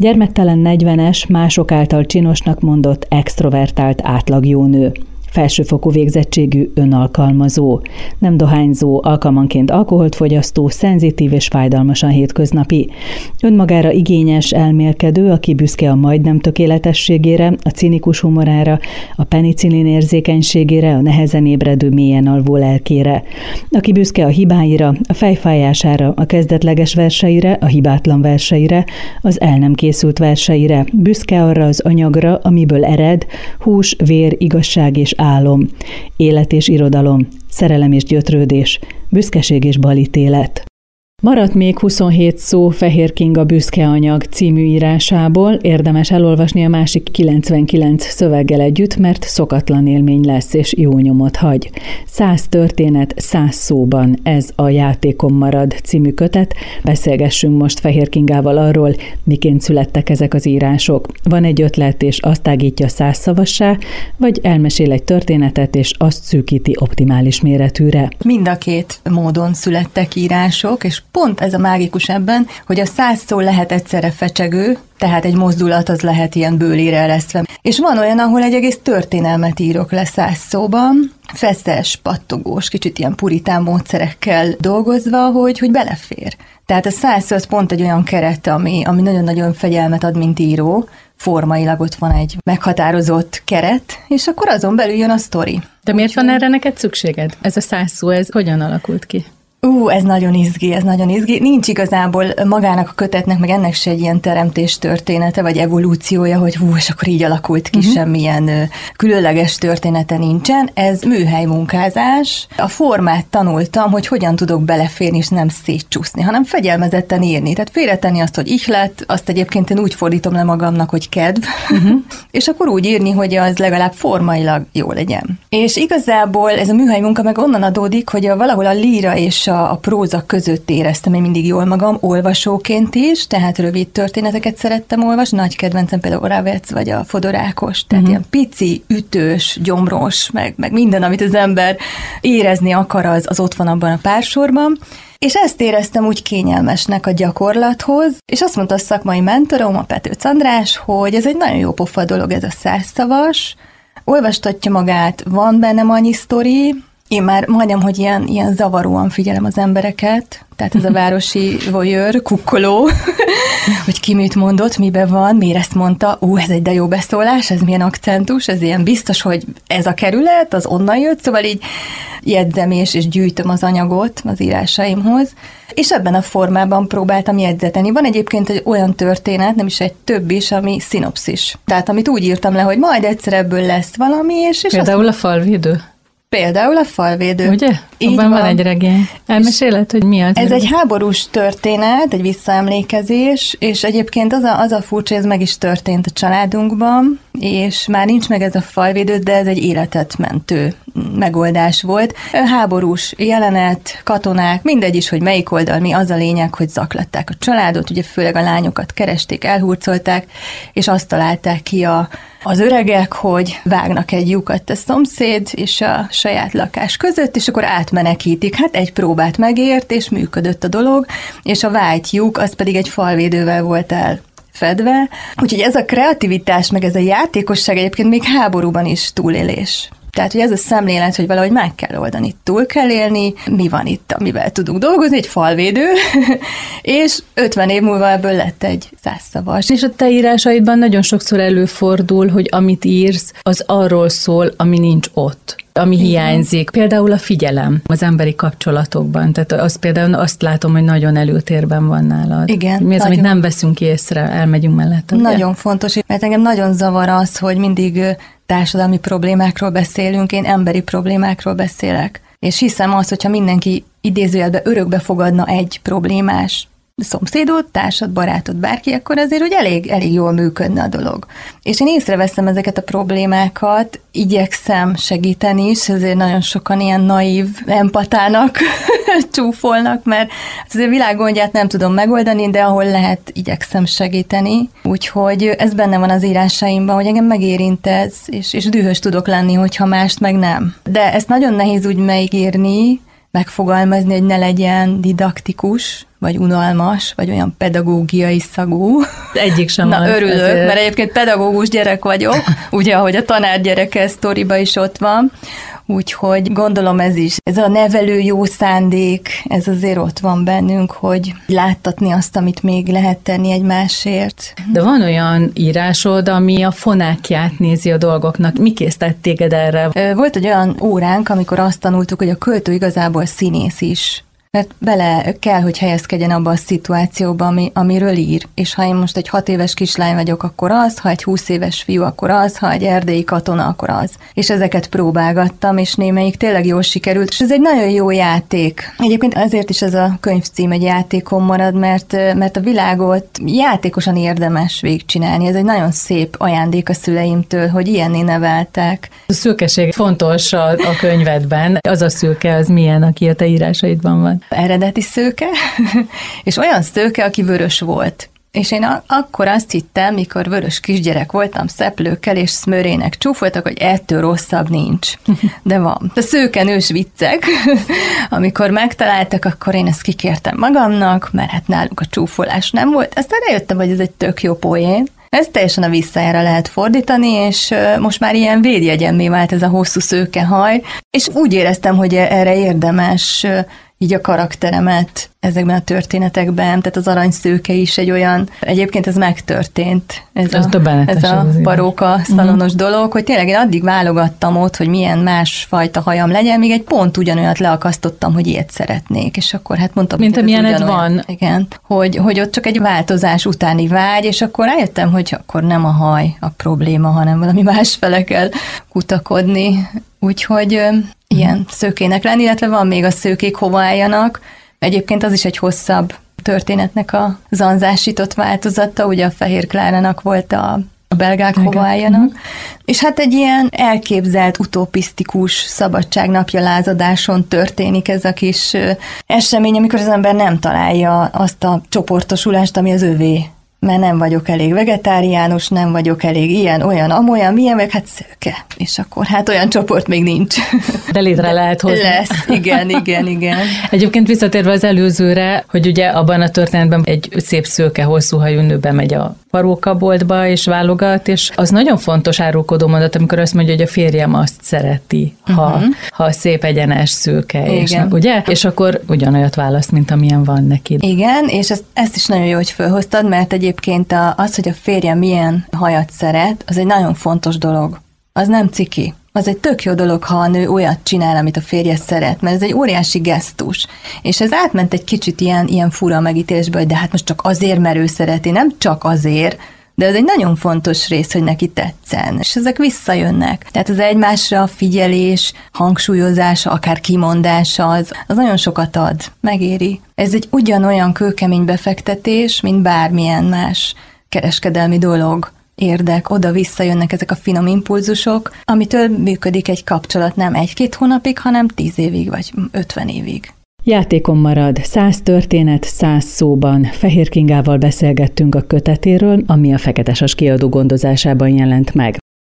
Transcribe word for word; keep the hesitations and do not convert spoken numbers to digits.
Gyermektelen negyvenes, mások által csinosnak mondott extrovertált átlagjónő. Felsőfokú végzettségű, önalkalmazó, nem dohányzó, alkalmanként alkoholt fogyasztó, szenzitív és fájdalmasan hétköznapi. Önmagára igényes, elmélkedő, aki büszke a majdnem tökéletességére, a cinikus humorára, a penicillin érzékenységére, a nehezen ébredő, mélyen alvó lelkére. Aki büszke a hibáira, a fejfájására, a kezdetleges verseire, a hibátlan verseire, az el nem készült verseire. Büszke arra az anyagra, amiből ered, hús, vér, igazság és álom, élet és irodalom, szerelem és gyötrődés, büszkeség és balítélet. Maradt még huszonhét szó Fehér Kinga Büszke anyag című írásából, érdemes elolvasni a másik kilencvenkilenc szöveggel együtt, mert szokatlan élmény lesz és jó nyomot hagy. Száz történet, száz szóban, ez a Játékom marad című kötet. Beszélgessünk most Fehér Kingával arról, miként születtek ezek az írások. Van egy ötlet, és azt tágítja száz szavassá, vagy elmesél egy történetet, és azt szűkíti optimális méretűre. Mind a két módon születtek írások, és pont ez a mágikus ebben, hogy a száz szó lehet egyszerre fecsegő, tehát egy mozdulat az lehet ilyen bőlére eresztve. És van olyan, ahol egy egész történelmet írok le száz szóban, feszes, pattogós, kicsit ilyen puritán módszerekkel dolgozva, hogy, hogy belefér. Tehát a száz szó az pont egy olyan keret, ami, ami nagyon-nagyon fegyelmet ad, mint író, formailag ott van egy meghatározott keret, és akkor azon belül jön a sztori. De miért van erre neked szükséged? Ez a száz szó, ez hogyan alakult ki? Ú, ez nagyon izgi, ez nagyon izgi. Nincs igazából magának a kötetnek, meg ennek se egy ilyen teremtés története, vagy evolúciója, hogy hú, és akkor így alakult ki, uh-huh. Semmilyen ö, különleges története nincsen. Ez műhely munkázás. A formát tanultam, hogy hogyan tudok beleférni, és nem szétcsúszni, hanem fegyelmezetten írni. Tehát félretenni azt, hogy ihlet, azt egyébként én úgy fordítom le magamnak, hogy kedv, uh-huh. És akkor úgy írni, hogy az legalább formailag jó legyen. És igazából ez a műhely munka meg onnan adódik, hogy a, valahol a líra és a, a próza között éreztem én mindig jól magam, olvasóként is, tehát rövid történeteket szerettem olvasni, nagy kedvencem például Oravec vagy a Fodor Ákos, tehát uh-huh. ilyen pici, ütős, gyomros, meg, meg minden, amit az ember érezni akar, az, az ott van abban a pársorban. És ezt éreztem úgy kényelmesnek a gyakorlathoz, és azt mondta a szakmai mentorom, a Petőc András, hogy ez egy nagyon jó pofa dolog, ez a százszavas, olvastatja magát, van bennem annyi sztori, én már majdnem, hogy ilyen, ilyen zavaróan figyelem az embereket, tehát ez a városi voyeur, kukkoló, hogy ki mit mondott, miben van, miért ezt mondta, ú, ez egy de jó beszólás, ez milyen akcentus, ez ilyen biztos, hogy ez a kerület, az onnan jött, szóval így jegyzem és, és gyűjtöm az anyagot az írásaimhoz, és ebben a formában próbáltam jegyzeteni. Van egyébként egy olyan történet, nem is egy több is, ami szinopszis. Tehát amit úgy írtam le, hogy majd egyszer ebből lesz valami, és... és például azt... a falvédő. Például a falvédő. Ugye? Abban van. van egy regény. Elmeséled, hogy mi az? Ez egy háborús történet, egy visszaemlékezés, és egyébként az a, az a furcsa, ez meg is történt a családunkban, és már nincs meg ez a falvédő, de ez egy életet mentő megoldás volt. Háborús jelenet, katonák, mindegy is, hogy melyik oldal mi, az a lényeg, hogy zaklatták a családot, ugye főleg a lányokat keresték, elhurcolták, és azt találták ki a az öregek, hogy vágnak egy lyukat a szomszéd és a saját lakás között, és akkor átmenekítik. Hát egy próbát megért, és működött a dolog, és a vájt lyuk, az pedig egy falvédővel volt el fedve. Úgyhogy ez a kreativitás, meg ez a játékosság egyébként még háborúban is túlélés. Tehát, hogy ez a szemlélet, hogy valahogy meg kell oldani, túl kell élni, mi van itt, amivel tudunk dolgozni, egy falvédő, és ötven év múlva ebből lett egy százszavas. És a te írásaidban nagyon sokszor előfordul, hogy amit írsz, az arról szól, ami nincs ott, ami igen. hiányzik. Például a figyelem az emberi kapcsolatokban. Tehát az például azt látom, hogy nagyon előtérben van nálad. Igen. Mi az, nagyon, amit nem veszünk észre, elmegyünk mellette. Nagyon ugye? Fontos, mert engem nagyon zavar az, hogy mindig társadalmi problémákról beszélünk, én emberi problémákról beszélek. És hiszem azt, hogyha mindenki idézőjelbe örökbe fogadna egy problémás szomszédot, társad, barátod, bárki, akkor azért úgy elég, elég jól működne a dolog. És én észreveszem ezeket a problémákat, igyekszem segíteni is, ezért nagyon sokan ilyen naív empatának csúfolnak, mert azért világgondját nem tudom megoldani, de ahol lehet, igyekszem segíteni. Úgyhogy ez benne van az írásaimban, hogy engem megérint ez, és, és dühös tudok lenni, hogyha mást meg nem. De ezt nagyon nehéz úgy megírni, megfogalmazni, hogy ne legyen didaktikus, vagy unalmas, vagy olyan pedagógiai szagú. Egyik sem. Na, az, örülök, azért. mert egyébként pedagógus gyerek vagyok, ugye, ahogy a tanár gyereke sztoriba is ott van, úgyhogy gondolom ez is, ez a nevelő jó szándék, ez azért ott van bennünk, hogy láttatni azt, amit még lehet tenni egymásért. De van olyan írásod, ami a fonákját nézi a dolgoknak. Mi készített téged erre? Volt egy olyan óránk, amikor azt tanultuk, hogy a költő igazából színész is. Mert bele kell, hogy helyezkedjen abba a szituációba, ami, amiről ír. És ha én most egy hat éves kislány vagyok, akkor az, ha egy húsz éves fiú, akkor az, ha egy erdélyi katona, akkor az. És ezeket próbálgattam, és némelyik tényleg jól sikerült, és ez egy nagyon jó játék. Egyébként azért is ez a könyvcím egy játékon marad, mert, mert a világot játékosan érdemes végigcsinálni. Ez egy nagyon szép ajándék a szüleimtől, hogy ilyenné neveltek. A szőkeség fontos a, a könyvedben. Az a szőke, az milyen, aki a te írásaidban van? Eredeti szőke, és olyan szőke, aki vörös volt. És én a- akkor azt hittem, mikor vörös kisgyerek voltam, szeplőkkel és szmörének csúfoltak, hogy ettől rosszabb nincs. De van. A szőkenős viccek, amikor megtaláltak, akkor én ezt kikértem magamnak, mert hát nálunk a csúfolás nem volt. Aztán rájöttem, hogy ez egy tök jó poén. Ezt teljesen a visszájára lehet fordítani, és most már ilyen védjegyemmé vált ez a hosszú szőkehaj, és úgy éreztem, hogy erre érdemes így a karakteremet ezekben a történetekben, tehát az aranyszőke is egy olyan, egyébként ez megtörtént, ez, ez, a, ez a paróka szalonos uh-huh. dolog, hogy tényleg én addig válogattam ott, hogy milyen másfajta hajam legyen, még egy pont ugyanolyat leakasztottam, hogy ilyet szeretnék, és akkor hát mondtam, mint amilyened van. Igen, hogy, hogy ott csak egy változás utáni vágy, és akkor rájöttem, hogy akkor nem a haj a probléma, hanem valami másfele kell kutakodni, úgyhogy ilyen szőkének lenni, illetve van még a szőkék hova álljanak. Egyébként az is egy hosszabb történetnek a zanzásított változata, ugye a Fehér Klárának volt a, a belgák hova álljanak. Uh-huh. És hát egy ilyen elképzelt, utopisztikus szabadságnapja lázadáson történik ez a kis esemény, amikor az ember nem találja azt a csoportosulást, ami az övé. Mert nem vagyok elég vegetáriánus, nem vagyok elég ilyen, olyan, amolyan, milyen, meg hát szőke. És akkor hát olyan csoport még nincs. De létre De lehet hozni. Lesz, igen, igen, igen. Egyébként visszatérve az előzőre, hogy ugye abban a történetben egy szép szőke, hosszú hajú nő bemegy a parókaboltba, és válogat, és az nagyon fontos árulkodó mondat, amikor azt mondja, hogy a férjem azt szereti, ha, uh-huh. ha szép egyenes szőke, és, ugye? És akkor ugyanolyat választ, mint amilyen van neki. Igen, és ezt, ezt is nagyon jó, hogy felhoztad, mert egyébként az, hogy a férjem milyen hajat szeret, az egy nagyon fontos dolog. Az nem ciki. Az egy tök jó dolog, ha a nő olyat csinál, amit a férje szeret, mert ez egy óriási gesztus. És ez átment egy kicsit ilyen, ilyen fura megítélésbe, hogy de hát most csak azért, mert ő szereti, nem csak azért, de ez egy nagyon fontos rész, hogy neki tetszen. És ezek visszajönnek. Tehát az egymásra figyelés, hangsúlyozása, akár kimondása, az, az nagyon sokat ad, megéri. Ez egy ugyanolyan kőkemény befektetés, mint bármilyen más kereskedelmi dolog. Érdek, oda visszajönnek ezek a finom impulzusok, amitől működik egy kapcsolat nem egy-két hónapig, hanem tíz évig vagy ötven évig. Játékon marad száz történet, száz szóban. Fehér Kingával beszélgettünk a kötetéről, ami a Feketesas kiadó gondozásában jelent meg.